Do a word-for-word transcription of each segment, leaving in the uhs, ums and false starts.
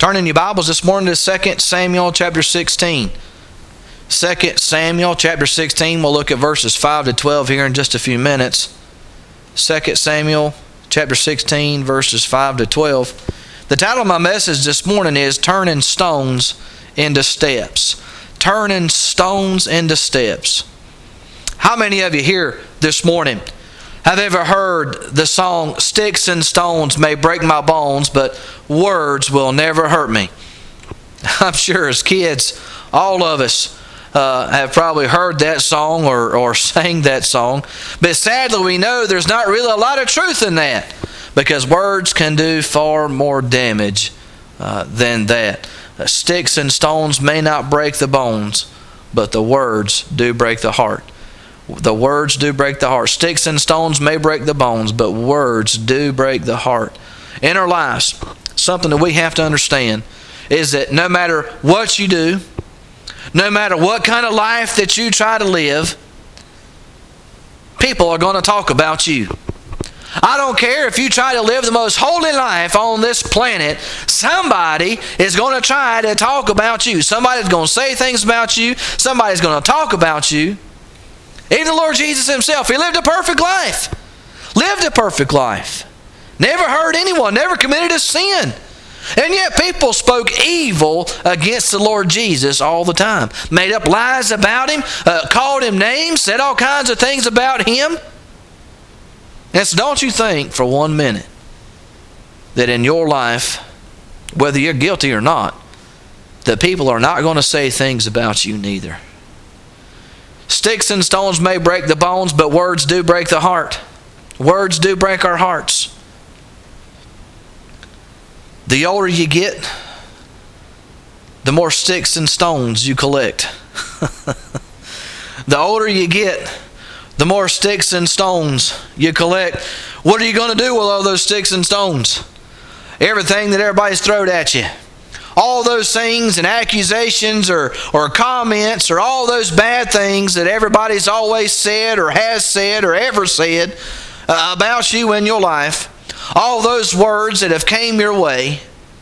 Turn in your Bibles this morning to Second Samuel chapter sixteen. Second Samuel chapter sixteen. We'll look at verses five to twelve here in just a few minutes. Second Samuel chapter sixteen, verses five to twelve. The title of my message this morning is Turning Stones into Steps. Turning Stones into Steps. How many of you here this morning have ever heard the song, "Sticks and stones may break my bones, but words will never hurt me"? I'm sure as kids, all of us uh, have probably heard that song or, or sang that song. But sadly, we know there's not really a lot of truth in that, because words can do far more damage uh, than that. Uh, sticks and stones may not break the bones, but the words do break the heart. The words do break the heart. Sticks and stones may break the bones, but words do break the heart. In our lives, something that we have to understand is that no matter what you do, no matter what kind of life that you try to live, people are going to talk about you. I don't care if you try to live the most holy life on this planet, somebody is going to try to talk about you. Somebody's going to say things about you. Somebody's going to talk about you. Even the Lord Jesus himself, he lived a perfect life. Lived a perfect life. Never hurt anyone, never committed a sin. And yet people spoke evil against the Lord Jesus all the time. Made up lies about him, uh, called him names, said all kinds of things about him. And so don't you think for one minute that in your life, whether you're guilty or not, that people are not going to say things about you neither. Sticks and stones may break the bones, but words do break the heart. Words do break our hearts. The older you get, the more sticks and stones you collect. The older you get, the more sticks and stones you collect. What are you going to do with all those sticks and stones? Everything that everybody's thrown at you. All those things and accusations or, or comments or all those bad things that everybody's always said or has said or ever said uh, about you in your life. All those words that have came your way.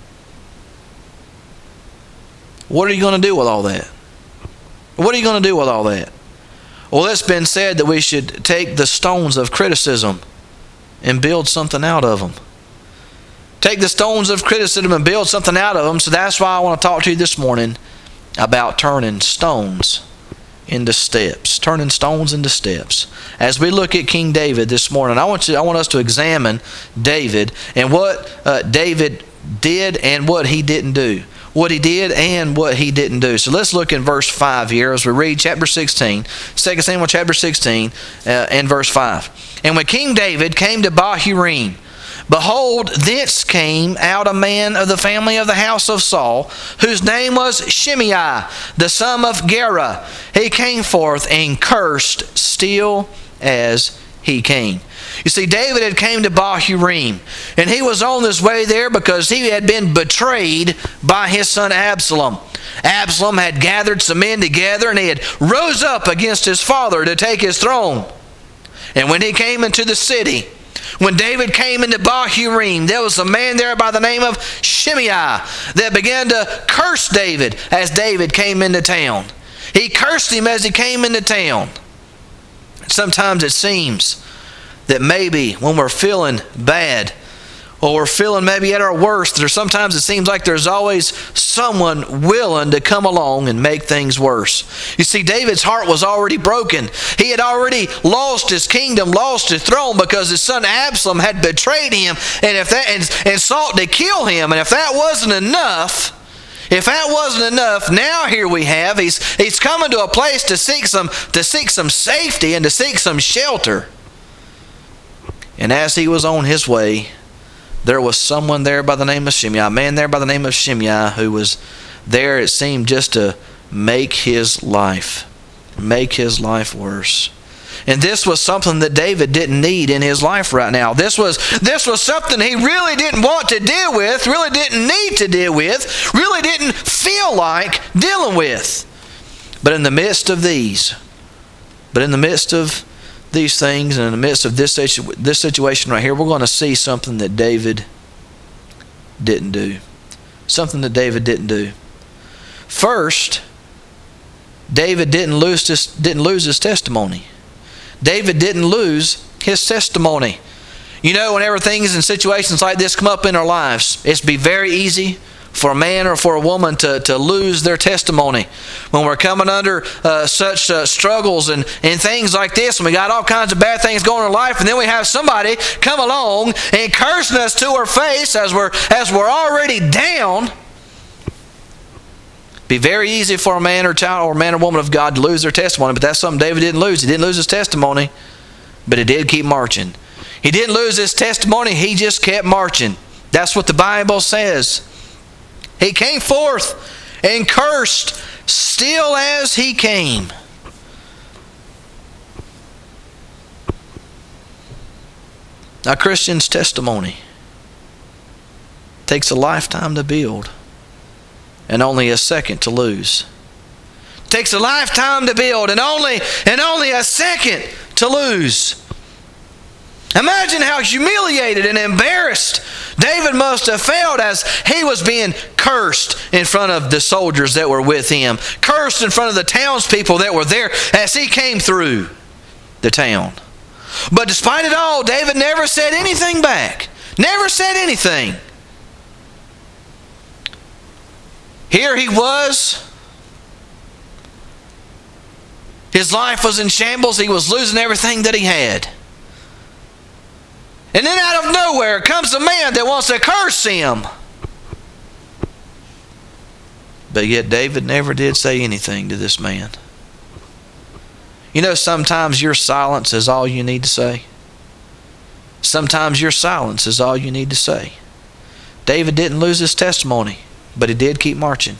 What are you going to do with all that? What are you going to do with all that? Well, it's been said that we should take the stones of criticism and build something out of them. Take the stones of criticism and build something out of them. So that's why I want to talk to you this morning about turning stones into steps. Turning stones into steps. As we look at King David this morning, I want you, I want us to examine David and what uh, David did and what he didn't do. What he did and what he didn't do. So let's look in verse five here as we read chapter sixteen, Second Samuel chapter sixteen uh, and verse five. And when King David came to Bahurim, behold, thence came out a man of the family of the house of Saul, whose name was Shimei, the son of Gera. He came forth and cursed still as he came. You see, David had came to Bahurim, and he was on his way there because he had been betrayed by his son Absalom. Absalom had gathered some men together, and he had rose up against his father to take his throne. And when he came into the city, when David came into Bahurim, there was a man there by the name of Shimei that began to curse David as David came into town. He cursed him as he came into town. Sometimes it seems that maybe when we're feeling bad or we're feeling maybe at our worst, or sometimes it seems like there's always someone willing to come along and make things worse. You see, David's heart was already broken. He had already lost his kingdom, lost his throne, because his son Absalom had betrayed him and if that and, and sought to kill him. And if that wasn't enough, if that wasn't enough, now here we have he's he's coming to a place to seek some to seek some safety and to seek some shelter. And as he was on his way, there was someone there by the name of Shimei, a man there by the name of Shimei, who was there, it seemed, just to make his life, make his life worse. And this was something that David didn't need in his life right now. This was, this was something he really didn't want to deal with, really didn't need to deal with, really didn't feel like dealing with. But in the midst of these, but in the midst of these things, and in the midst of this situ- this situation right here, we're going to see something that David didn't do. something that David didn't do. First, David didn't lose his, didn't lose his testimony. David didn't lose his testimony. You know, whenever things and situations like this come up in our lives, it's be very easy for a man or for a woman to, to lose their testimony. When we're coming under uh, such uh, struggles and, and things like this, and we got all kinds of bad things going in our life, and then we have somebody come along and cursing us to our face as we're, as we're already down, be very easy for a man or child or man or woman of God to lose their testimony, but that's something David didn't lose. He didn't lose his testimony, but he did keep marching. He didn't lose his testimony, he just kept marching. That's what the Bible says. He came forth and cursed still as he came. Now, Christian's testimony takes a lifetime to build and only a second to lose. Takes a lifetime to build and only and only a second to lose. Imagine how humiliated and embarrassed David must have felt as he was being cursed in front of the soldiers that were with him, cursed in front of the townspeople that were there as he came through the town. But despite it all, David never said anything back. Never said anything. Here he was. His life was in shambles. He was losing everything that he had. And then out of nowhere comes a man that wants to curse him. But yet David never did say anything to this man. You know, sometimes your silence is all you need to say. Sometimes your silence is all you need to say. David didn't lose his testimony, but he did keep marching.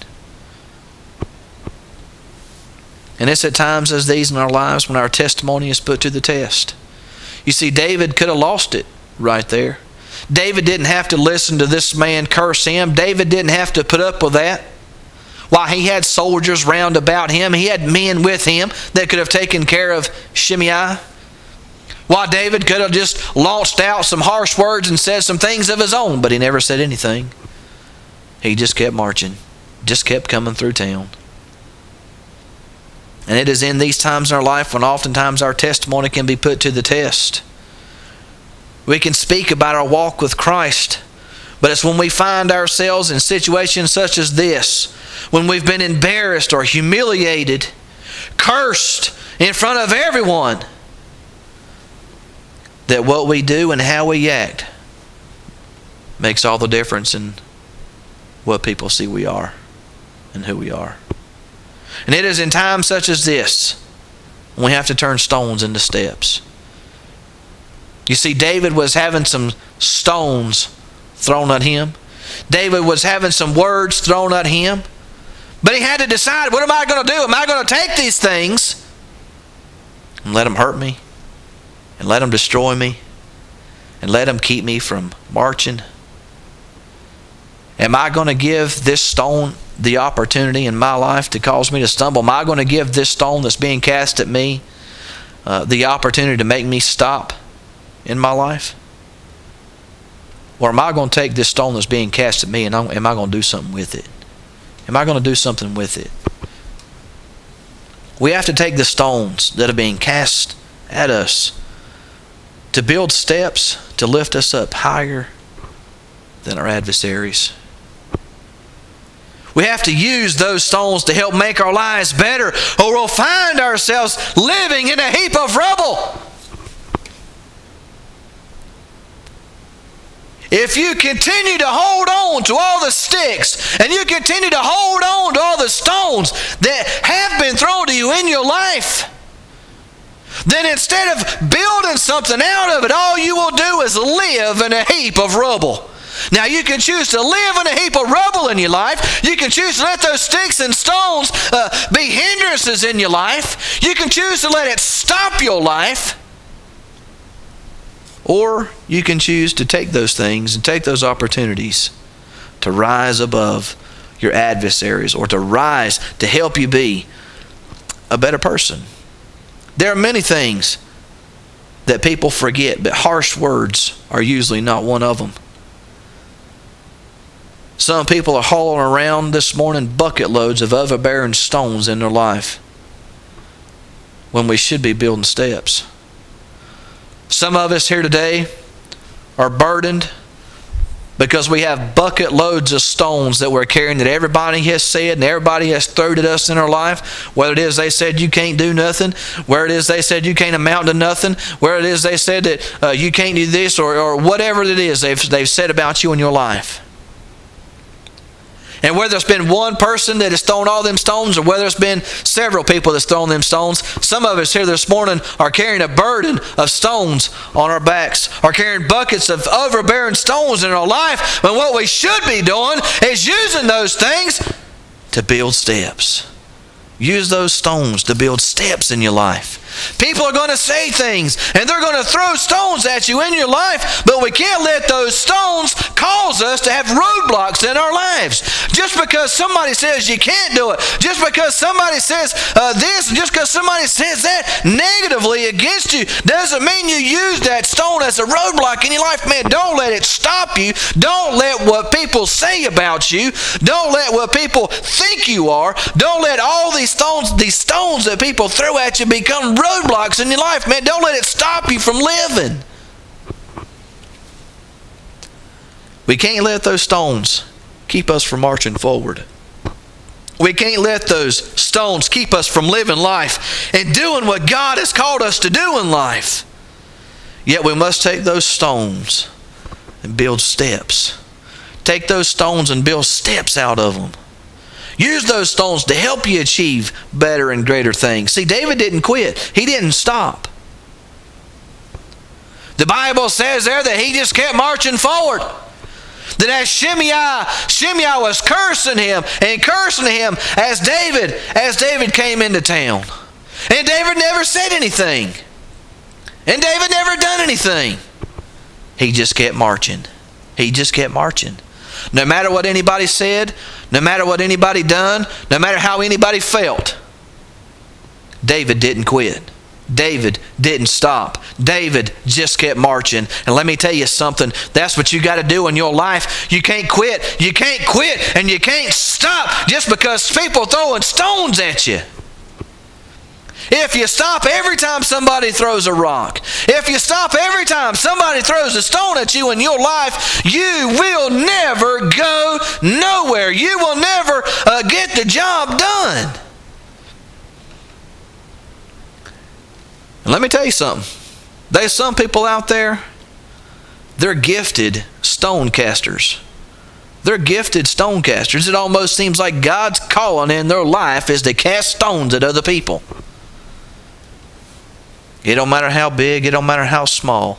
And it's at times as these in our lives when our testimony is put to the test. You see, David could have lost it right there. David didn't have to listen to this man curse him. David didn't have to put up with that. While he had soldiers round about him, he had men with him that could have taken care of Shimei. While David could have just launched out some harsh words and said some things of his own, but he never said anything. He just kept marching, just kept coming through town. And it is in these times in our life when oftentimes our testimony can be put to the test. We can speak about our walk with Christ, but it's when we find ourselves in situations such as this, when we've been embarrassed or humiliated, cursed in front of everyone, that what we do and how we act makes all the difference in what people see we are and who we are. And it is in times such as this when we have to turn stones into steps. You see, David was having some stones thrown at him. David was having some words thrown at him. But he had to decide, what am I going to do? Am I going to take these things and let them hurt me? And let them destroy me? And let them keep me from marching? Am I going to give this stone the opportunity in my life to cause me to stumble? Am I going to give this stone that's being cast at me uh, the opportunity to make me stop in my life? Or am I going to take this stone that's being cast at me and I'm, am I going to do something with it? Am I going to do something with it? We have to take the stones that are being cast at us to build steps to lift us up higher than our adversaries. We have to use those stones to help make our lives better, or we'll find ourselves living in a heap of rubble. If you continue to hold on to all the sticks and you continue to hold on to all the stones that have been thrown to you in your life, then instead of building something out of it, all you will do is live in a heap of rubble. Now, you can choose to live in a heap of rubble in your life. You can choose to let those sticks and stones uh, be hindrances in your life. You can choose to let it stop your life. Or you can choose to take those things and take those opportunities to rise above your adversaries, or to rise to help you be a better person. There are many things that people forget, but harsh words are usually not one of them. Some people are hauling around this morning bucket loads of overbearing stones in their life when we should be building steps. Some of us here today are burdened because we have bucket loads of stones that we're carrying that everybody has said and everybody has thrown at us in our life. Whether it is they said you can't do nothing, where it is they said you can't amount to nothing, where it is they said that uh, you can't do this, or, or whatever it is they've, they've said about you in your life. And whether it's been one person that has thrown all them stones or whether it's been several people that's thrown them stones, some of us here this morning are carrying a burden of stones on our backs, are carrying buckets of overbearing stones in our life, when what we should be doing is using those things to build steps. Use those stones to build steps in your life. People are going to say things and they're going to throw stones at you in your life, but we can't let those stones cause us to have roadblocks in our lives. Just because somebody says you can't do it, just because somebody says uh, this, and just because somebody says that negatively against you, doesn't mean you use that stone as a roadblock in your life. Man, don't let it stop you. Don't let what people say about you, don't let what people think you are, don't let all these stones, these stones that people throw at you become roadblocks in your life. Man, don't let it stop you from living. We can't let those stones keep us from marching forward. We can't let those stones keep us from living life and doing what God has called us to do in life. Yet we must take those stones and build steps. Take those stones and build steps out of them. Use those stones to help you achieve better and greater things. See, David didn't quit. He didn't stop. The Bible says there that he just kept marching forward. That as Shimei, Shimei was cursing him and cursing him as David, as David came into town. And David never said anything. And David never done anything. He just kept marching. He just kept marching. No matter what anybody said, no matter what anybody done, no matter how anybody felt, David didn't quit. David didn't stop. David just kept marching. And let me tell you something, that's what you got to do in your life. You can't quit. You can't quit and you can't stop just because people throwing stones at you. If you stop every time somebody throws a rock, if you stop every time somebody throws a stone at you in your life, you will never go nowhere. You will never uh, get the job done. And let me tell you something. There's some people out there, they're gifted stone casters. They're gifted stone casters. It almost seems like God's calling in their life is to cast stones at other people. It don't matter how big, it don't matter how small.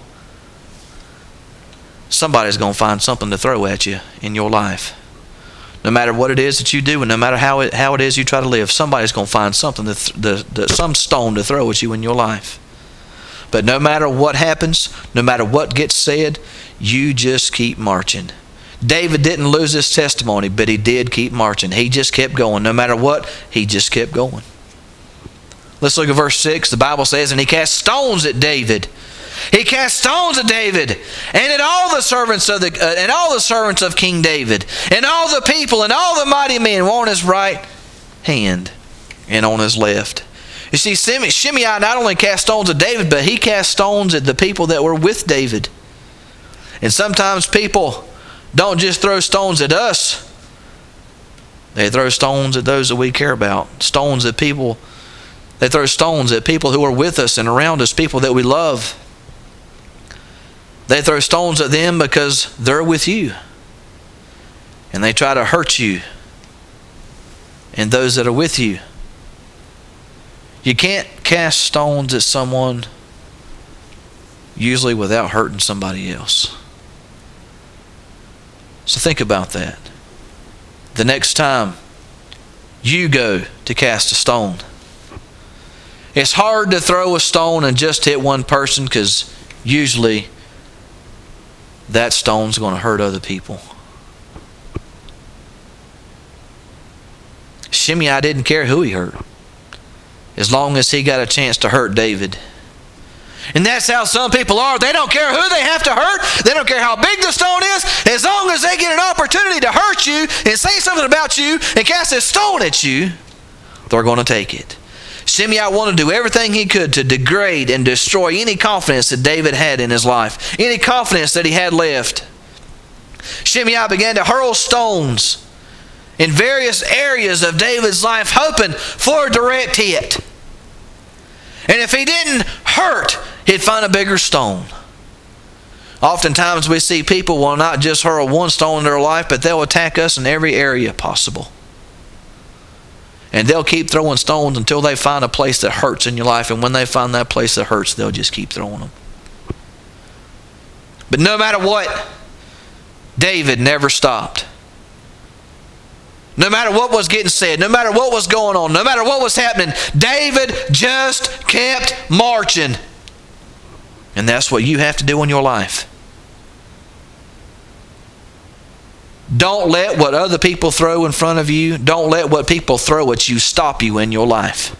Somebody's going to find something to throw at you in your life. No matter what it is that you do and no matter how it, how it is you try to live, somebody's going to find something, to th- the, the, some stone to throw at you in your life. But no matter what happens, no matter what gets said, you just keep marching. David didn't lose his testimony, but he did keep marching. He just kept going. No matter what, he just kept going. Let's look at verse six. The Bible says, and he cast stones at David. He cast stones at David and at all the servants of the uh, and all the servants of King David and all the people and all the mighty men were on his right hand and on his left. You see, Shimei not only cast stones at David, but he cast stones at the people that were with David. And sometimes people don't just throw stones at us. They throw stones at those that we care about. Stones at people. They throw stones at people who are with us and around us, people that we love. They throw stones at them because they're with you. And they try to hurt you and those that are with you. You can't cast stones at someone usually without hurting somebody else. So think about that. The next time you go to cast a stone, it's hard to throw a stone and just hit one person because usually that stone's going to hurt other people. Shimei didn't care who he hurt, as long as he got a chance to hurt David. And that's how some people are. They don't care who they have to hurt. They don't care how big the stone is. As long as they get an opportunity to hurt you and say something about you and cast a stone at you, they're going to take it. Shimei wanted to do everything he could to degrade and destroy any confidence that David had in his life, any confidence that he had left. Shimei began to hurl stones in various areas of David's life, hoping for a direct hit. And if he didn't hurt, he'd find a bigger stone. Oftentimes we see people will not just hurl one stone in their life, but they'll attack us in every area possible. And they'll keep throwing stones until they find a place that hurts in your life. And when they find that place that hurts, they'll just keep throwing them. But no matter what, David never stopped. No matter what was getting said, no matter what was going on, no matter what was happening, David just kept marching. And that's what you have to do in your life. Don't let what other people throw in front of you, don't let what people throw at you stop you in your life.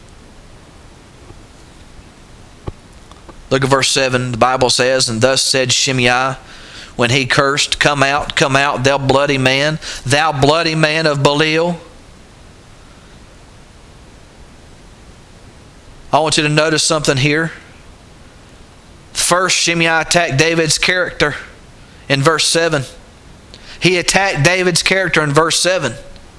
Look at verse seven. The Bible says, "And thus said Shimei, when he cursed, Come out, come out, thou bloody man, thou bloody man of Belial." I want you to notice something here. First, Shimei attacked David's character in verse seven. He attacked David's character in verse seven.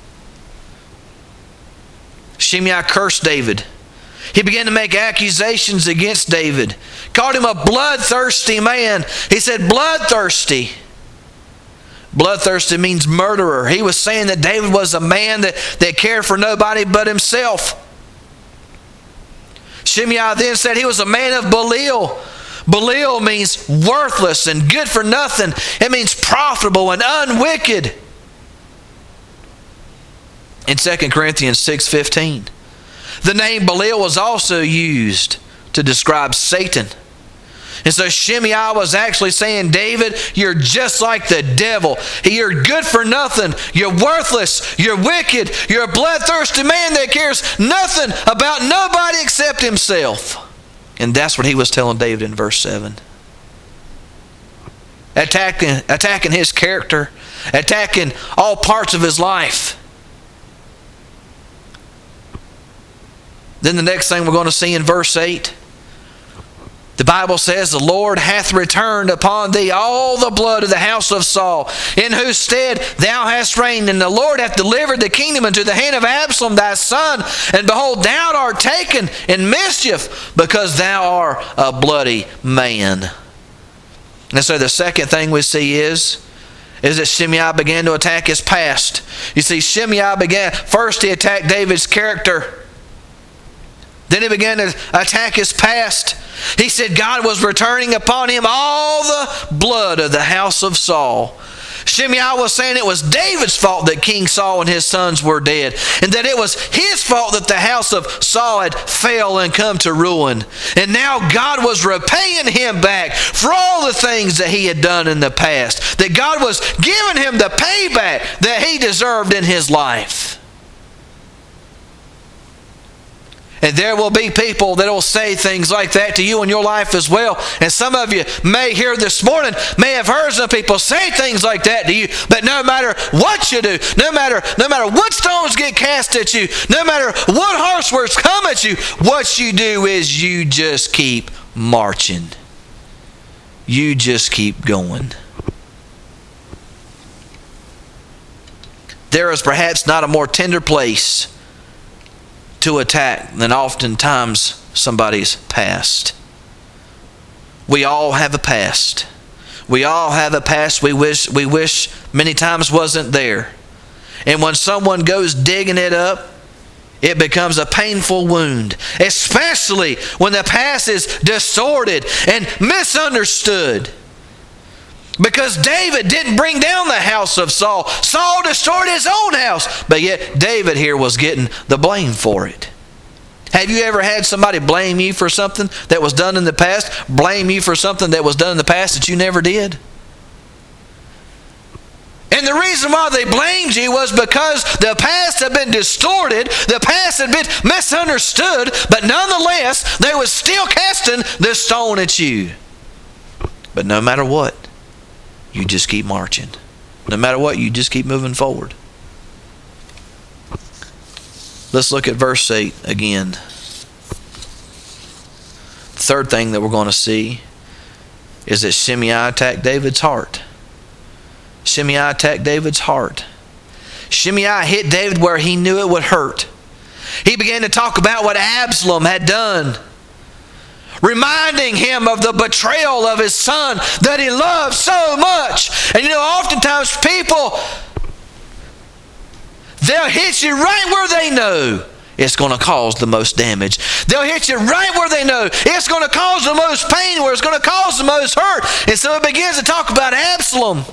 Shimei cursed David. He began to make accusations against David. Called him a bloodthirsty man. He said bloodthirsty. Bloodthirsty means murderer. He was saying that David was a man that, that cared for nobody but himself. Shimei then said he was a man of Belial. Belial means worthless and good for nothing. It means profitable and unwicked. In Second Corinthians six fifteen, the name Belial was also used to describe Satan. And so Shimei was actually saying, David, you're just like the devil. You're good for nothing. You're worthless. You're wicked. You're a bloodthirsty man that cares nothing about nobody except himself. And that's what he was telling David in verse seven. Attacking, attacking his character. Attacking all parts of his life. Then the next thing we're going to see in verse eight. The Bible says, "The Lord hath returned upon thee all the blood of the house of Saul, in whose stead thou hast reigned. And the Lord hath delivered the kingdom into the hand of Absalom thy son. And behold, thou art taken in mischief, because thou art a bloody man." And so the second thing we see is, is that Shimei began to attack his past. You see, Shimei began, first he attacked David's character. Then he began to attack his past. He said God was returning upon him all the blood of the house of Saul. Shimei was saying it was David's fault that King Saul and his sons were dead, and that it was his fault that the house of Saul had failed and come to ruin. And now God was repaying him back for all the things that he had done in the past. That God was giving him the payback that he deserved in his life. And there will be people that will say things like that to you in your life as well. And some of you may hear this morning, may have heard some people say things like that to you. But no matter what you do, no matter, no matter what stones get cast at you, no matter what harsh words come at you, what you do is you just keep marching. You just keep going. There is perhaps not a more tender place to attack than oftentimes somebody's past. We all have a past. We all have a past we wish we wish many times wasn't there. And when someone goes digging it up, it becomes a painful wound, especially when the past is distorted and misunderstood. Because David didn't bring down the house of Saul. Saul destroyed his own house. But yet David here was getting the blame for it. Have you ever had somebody blame you for something that was done in the past? Blame you for something that was done in the past that you never did? And the reason why they blamed you was because the past had been distorted, the past had been misunderstood, but nonetheless, they were still casting the stone at you. But no matter what, you just keep marching. No matter what, you just keep moving forward. Let's look at verse eight again. The third thing that we're going to see is that Shimei attacked David's heart. Shimei attacked David's heart. Shimei hit David where he knew it would hurt. He began to talk about what Absalom had done, reminding him of the betrayal of his son that he loved so much. And you know, oftentimes people, they'll hit you right where they know it's going to cause the most damage. They'll hit you right where they know it's going to cause the most pain, where it's going to cause the most hurt. And so it begins to talk about Absalom.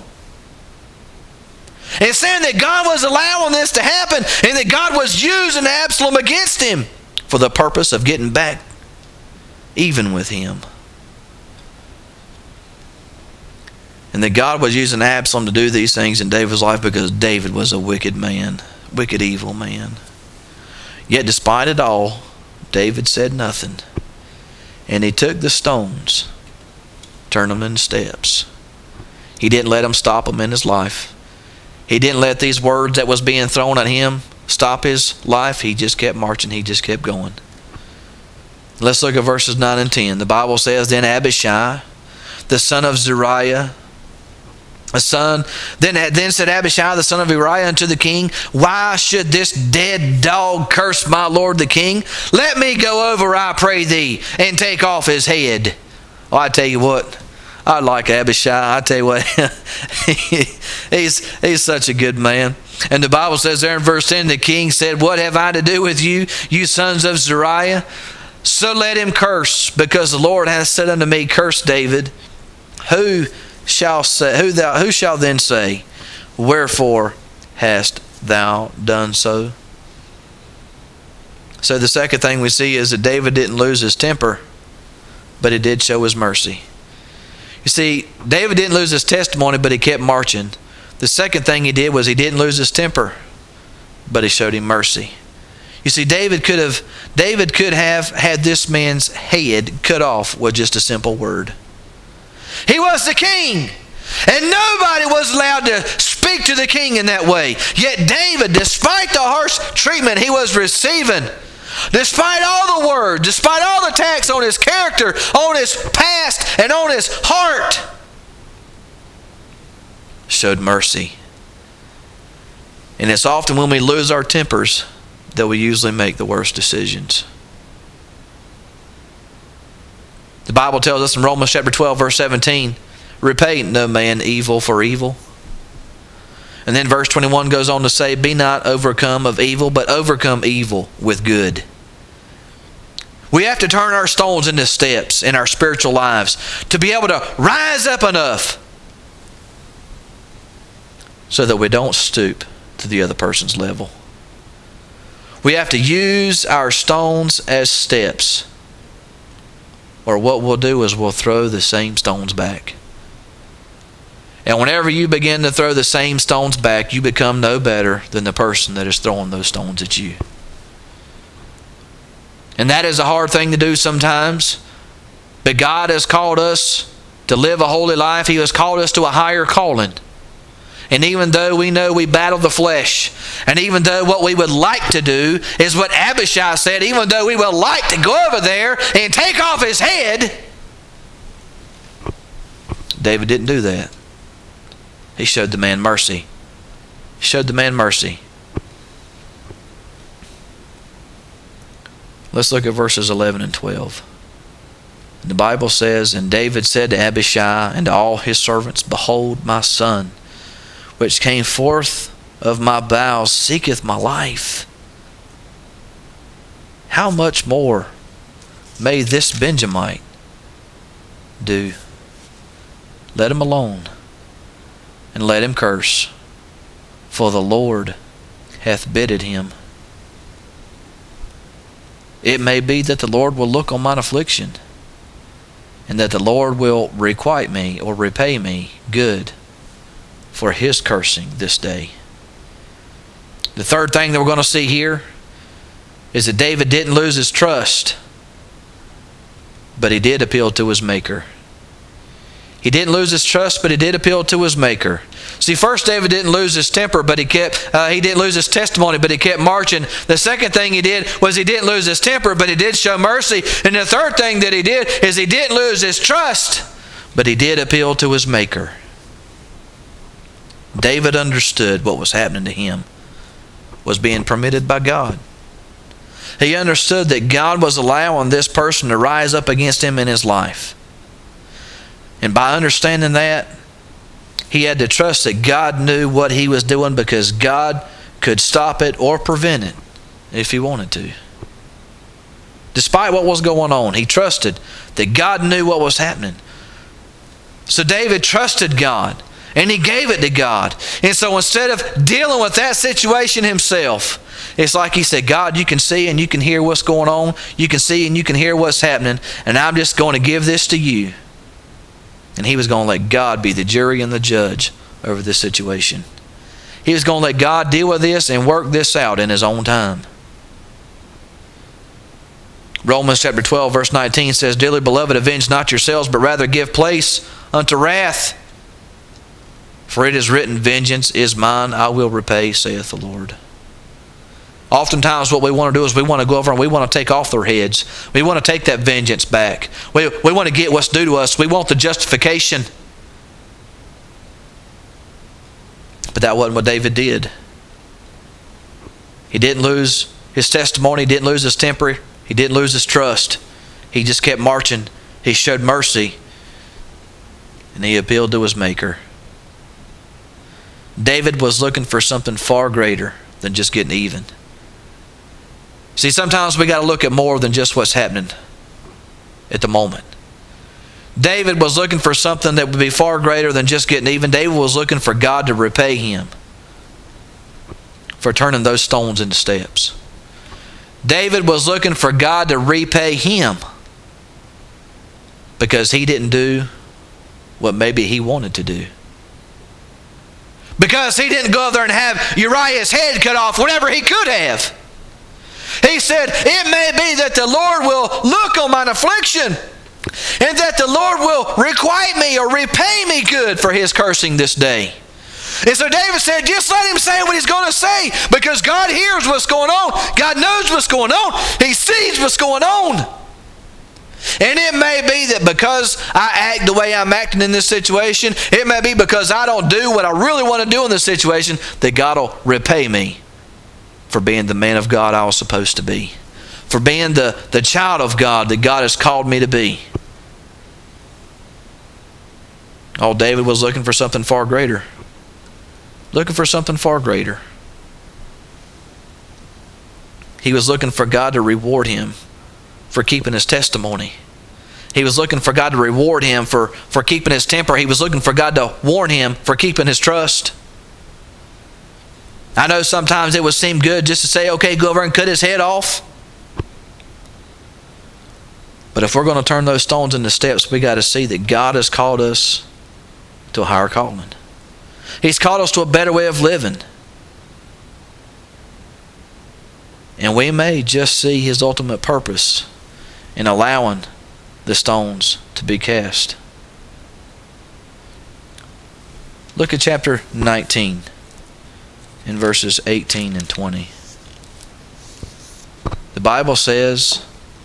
And saying that God was allowing this to happen and that God was using Absalom against him for the purpose of getting back even with him. And that God was using Absalom to do these things in David's life because David was a wicked man, wicked, evil man. Yet despite it all, David said nothing. And he took the stones, turned them into steps. He didn't let them stop him in his life. He didn't let these words that was being thrown at him stop his life. He just kept marching. He just kept going. Let's look at verses nine and ten. The Bible says, Then Abishai, the son of Zeruiah, a son, then, then said Abishai, the son of Uriah, unto the king, Why should this dead dog curse my lord the king? Let me go over, I pray thee, and take off his head. Oh, I tell you what, I like Abishai. I tell you what, he's, he's such a good man. And the Bible says there in verse ten, the king said, What have I to do with you, you sons of Zeruiah? So let him curse, because the Lord hath said unto me, Curse David. Who shall say? Who thou? Who shall then say, Wherefore hast thou done so? So the second thing we see is that David didn't lose his temper, but he did show his mercy. You see, David didn't lose his testimony, but he kept marching. The second thing he did was he didn't lose his temper, but he showed him mercy. You see, David could have David could have had this man's head cut off with just a simple word. He was the king, and nobody was allowed to speak to the king in that way. Yet David, despite the harsh treatment he was receiving, despite all the words, despite all the attacks on his character, on his past, and on his heart, showed mercy. And it's often when we lose our tempers that we usually make the worst decisions. The Bible tells us in Romans chapter twelve, verse seventeen, Repay no man evil for evil. And then verse twenty-one goes on to say, Be not overcome of evil, but overcome evil with good. We have to turn our stones into steps in our spiritual lives to be able to rise up enough so that we don't stoop to the other person's level. We have to use our stones as steps, or what we'll do is we'll throw the same stones back. And whenever you begin to throw the same stones back, you become no better than the person that is throwing those stones at you. And that is a hard thing to do sometimes. But God has called us to live a holy life. He has called us to a higher calling. And even though we know we battle the flesh, and even though what we would like to do is what Abishai said, even though we would like to go over there and take off his head, David didn't do that. He showed the man mercy. He showed the man mercy. Let's look at verses eleven and twelve. The Bible says, And David said to Abishai and to all his servants, Behold, my son, which came forth of my bowels, seeketh my life. How much more may this Benjamite do? Let him alone, and let him curse, for the Lord hath bidded him. It may be that the Lord will look on mine affliction, and that the Lord will requite me or repay me good for his cursing this day. The third thing that we're going to see here is that David didn't lose his trust, but he did appeal to his Maker. He didn't lose his trust, but he did appeal to his Maker. See, first David didn't lose his temper, but he kept, uh, he didn't lose his testimony, but he kept marching. The second thing he did was he didn't lose his temper, but he did show mercy. And the third thing that he did is he didn't lose his trust, but he did appeal to his Maker. David understood what was happening to him was being permitted by God. He understood that God was allowing this person to rise up against him in his life. And by understanding that, he had to trust that God knew what he was doing, because God could stop it or prevent it if he wanted to. Despite what was going on, he trusted that God knew what was happening. So David trusted God, and he gave it to God. And so instead of dealing with that situation himself, it's like he said, God, you can see and you can hear what's going on. You can see and you can hear what's happening. And I'm just going to give this to you. And he was going to let God be the jury and the judge over this situation. He was going to let God deal with this and work this out in his own time. Romans chapter twelve verse nineteen says, Dearly beloved, avenge not yourselves, but rather give place unto wrath. For it is written, Vengeance is mine, I will repay, saith the Lord. Oftentimes what we want to do is we want to go over and we want to take off their heads. We want to take that vengeance back. We, we want to get what's due to us. We want the justification. But that wasn't what David did. He didn't lose his testimony. He didn't lose his temper. He didn't lose his trust. He just kept marching. He showed mercy. And he appealed to his Maker. David was looking for something far greater than just getting even. See, sometimes we got to look at more than just what's happening at the moment. David was looking for something that would be far greater than just getting even. David was looking for God to repay him for turning those stones into steps. David was looking for God to repay him because he didn't do what maybe he wanted to do. Because he didn't go over there and have Uriah's head cut off whenever he could have. He said, it may be that the Lord will look on mine affliction, and that the Lord will requite me or repay me good for his cursing this day. And so David said, just let him say what he's going to say, because God hears what's going on. God knows what's going on. He sees what's going on. And it may be that because I act the way I'm acting in this situation, it may be because I don't do what I really want to do in this situation, that God will repay me for being the man of God I was supposed to be, for being the, the child of God that God has called me to be. Oh, David was looking for something far greater. Looking for something far greater. He was looking for God to reward him for keeping his testimony. He was looking for God to reward him for, for keeping his temper. He was looking for God to warn him for keeping his trust. I know sometimes it would seem good just to say, okay, go over and cut his head off. But if we're going to turn those stones into steps, we got to see that God has called us to a higher calling. He's called us to a better way of living. And we may just see his ultimate purpose in allowing the stones to be cast. Look at chapter nineteen in verses eighteen and twenty. The Bible says,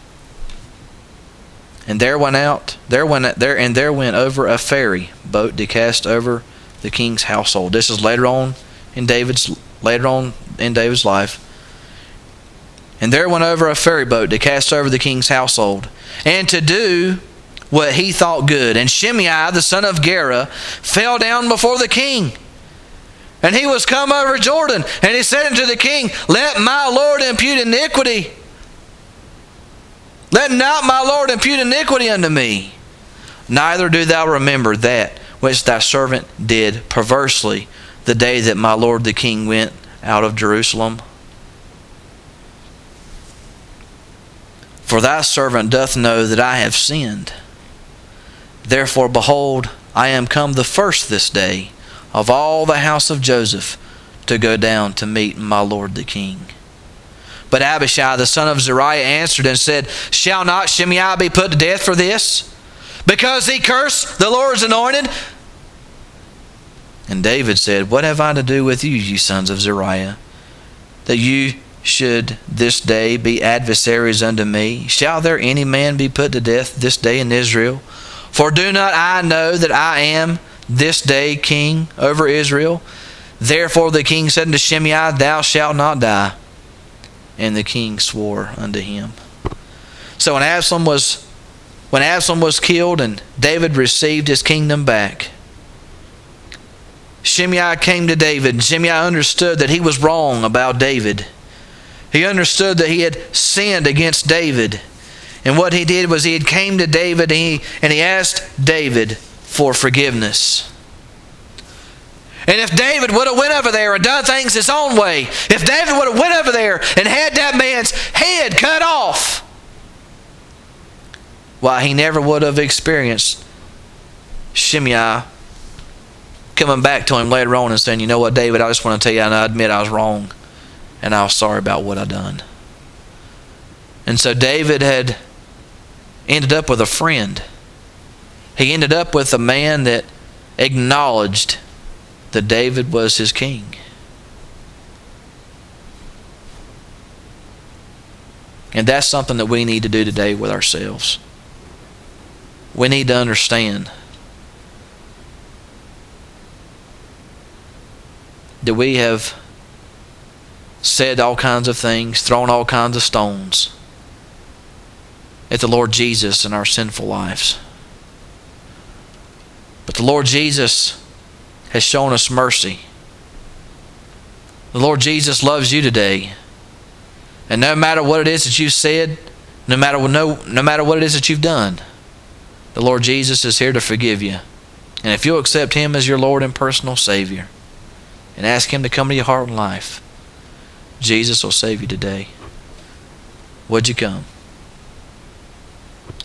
And there went out, there went there, and there went over a ferry boat to cast over the king's household. This is later on in David's later on in David's life. And there went over a ferry boat to cast over the king's household, and to do what he thought good. And Shimei, the son of Gera, fell down before the king. And he was come over Jordan, and he said unto the king, Let my Lord impute iniquity. Let not my Lord impute iniquity unto me. Neither do thou remember that which thy servant did perversely the day that my Lord the king went out of Jerusalem. For thy servant doth know that I have sinned. Therefore, behold, I am come the first this day of all the house of Joseph to go down to meet my lord the king. But Abishai the son of Zeruiah answered and said, Shall not Shimei be put to death for this, because he cursed the Lord's anointed? And David said, What have I to do with you, you sons of Zeruiah, that you should this day be adversaries unto me? Shall there any man be put to death this day in Israel? For do not I know that I am this day king over Israel? Therefore the king said unto Shimei, Thou shalt not die. And the king swore unto him. So when Absalom was when Absalom was killed and David received his kingdom back, Shimei came to David, and Shimei understood that he was wrong about David. He understood that he had sinned against David. And what he did was he had came to David and he, and he asked David for forgiveness. And if David would have went over there and done things his own way, if David would have went over there and had that man's head cut off, why, he never would have experienced Shimei coming back to him later on and saying, You know what, David, I just want to tell you, and I admit I was wrong, and I was sorry about what I done. And so David had ended up with a friend. He ended up with a man that acknowledged that David was his king. And that's something that we need to do today with ourselves. We need to understand that we have said all kinds of things, thrown all kinds of stones at the Lord Jesus in our sinful lives. But the Lord Jesus has shown us mercy. The Lord Jesus loves you today. And no matter what it is that you've said, no matter, no, no matter what it is that you've done, the Lord Jesus is here to forgive you. And if you'll accept Him as your Lord and personal Savior and ask Him to come to your heart and life, Jesus will save you today. Would you come?